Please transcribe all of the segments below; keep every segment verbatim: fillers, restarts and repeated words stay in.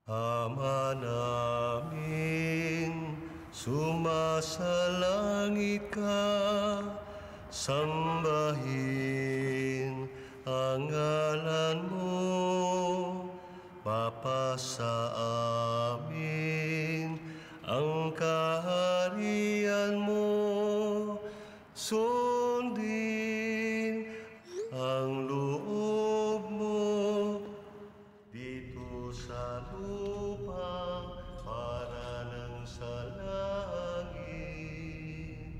Ama namin, sumasalangit ka, sambahin ang ngalan mo, mapasa amin ang kaharian mo, sundin ang loob mo dito sa lupa para nang sa langit.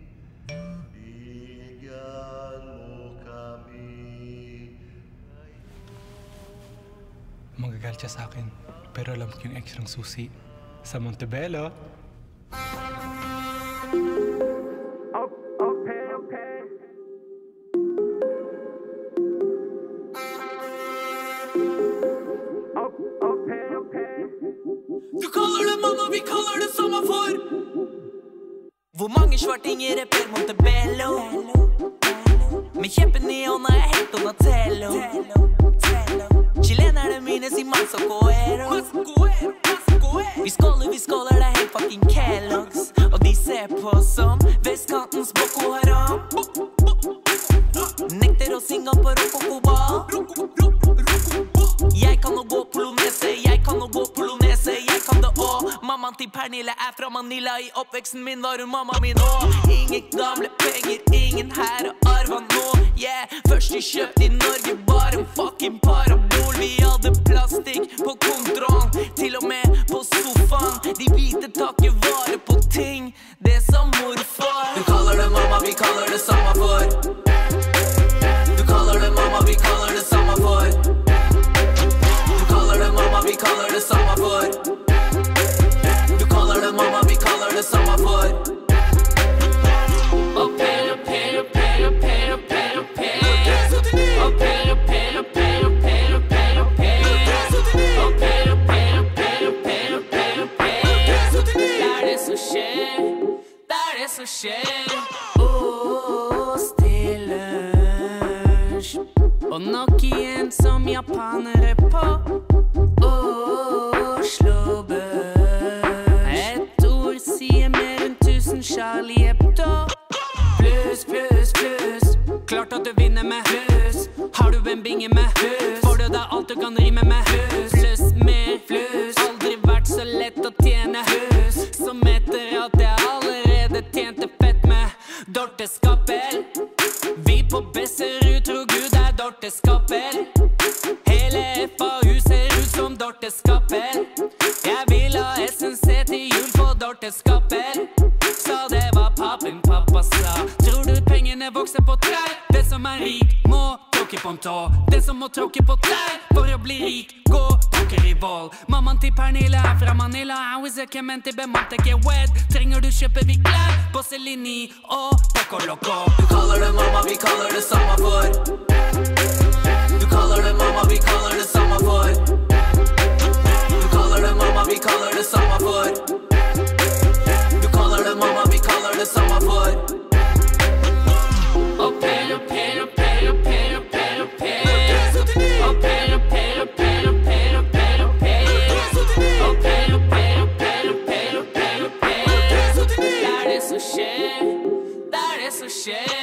Bigyan mo kami. Magagalit siya sa akin, pero alam ko yung extrang susi sa Montebello. Hvor mange svartinger rapper Montebello? Med kjeppen i hånda er helt Donatello. Chilenerne mine sier Mas og Coero. Vi skåler, vi skåler, det er helt fucking Kellogg's. Og de ser på som vestkantens Boko Haram. Nekter å synge på rokokobal. Jeg kan å gå polonese, jeg kan å gå polonese, jeg kan det også. Mammaen til Pernille er fra Manila, i oppveksten min var hun mamma min også. Ingen gamle penger, ingen her og arva nå, yeah. Først de kjøpte i Norge bare en fucking parabol. Vi hadde plastikk på kontrollen, til og med på sofaen. De hvite takker vare på ting, det som morfar. Du kaller det mamma, vi kaller det samme for. Du kaller det mamma, vi kaller det samme for. Du kaller det mamma, vi kaller det samme for. Du kaller det mamma, vi kaller det samme for. Og per, og per, og per, og per, og per, og per. Og per, og per, og per, og per, og per, og per. Og per, og per, og per, og per, og per, og per. Det er det som skjer, det er det som skjer. Ost til lunsj, og nok igjen som japanere på Oslo Børs. Et ord sier mer enn tusen Charlie Hebdo. Plus, plus, plus, klart at du vinner med plus. Har du en binge med plus, får du deg alt du kan rime med plus. Plus, mer plus, aldri vært så lett å tjene plus. Som etter at jeg allerede tjente fett med Dorteskappel. Vi på Besserud tror Gud er Dorteskappel. Hele F A U ser ut som Dorteskappel. Jeg vil ha S N C til jul på Dorteskappel. Så det var pappen pappa sa. Tror du pengene vokser på trær? Det som er rik må tråkke på en tå. Det som må tråkke på trær for å bli rik, gå poker i vold. Mammaen til Pernille er fra Manila. How is it Kemente bemann ikke wed? Trenger du kjøpe vi klær på Selini og Poco Loco. Du kaller det mamma, vi kaller det samme for. Du kaller det mamma, vi kaller det samme for. Du kaller det mamma, vi kaller det samme for. Du kaller det mamma, vi kaller det samme for. Og per, og per, og per, og per, og per, og per. Og per, og per, og per, og per, og per, og per. Og per, og per, og per, og per, og per, og per. Det er det som skjer, det er det som skjer.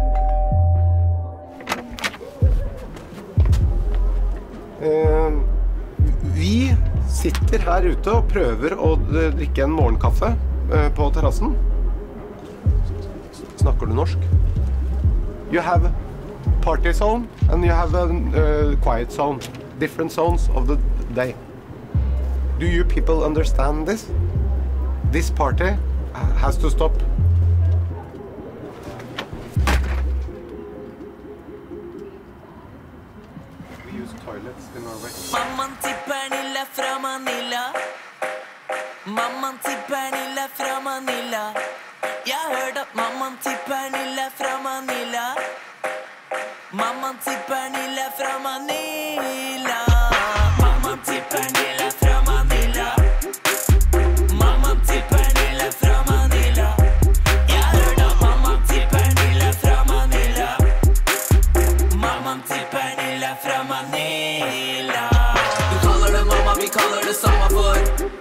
Uh, vi sitter her ute og prøver å drikke en morgenkaffe uh, på terrassen. Snakker du norsk? You have party zone and you have a uh, quiet zone. Different zones of the day. Do you people understand this? This party has to stop. We use toilets in Norway. Mammaen til Pernille fra Manila. Mammaen til Pernille fra Manila. Jeg har hørt at mammaen til Pernille fra Manila. Mammaen til Pernille fra Manila. Mammaen til Pernille fra Manila. Mammaen til Pernille fra Manila. Jeg har hørt at mammaen til Pernille fra Manila. Mammaen til Pernille fra Manila. Du kaller det mamma, vi kaller det det samme for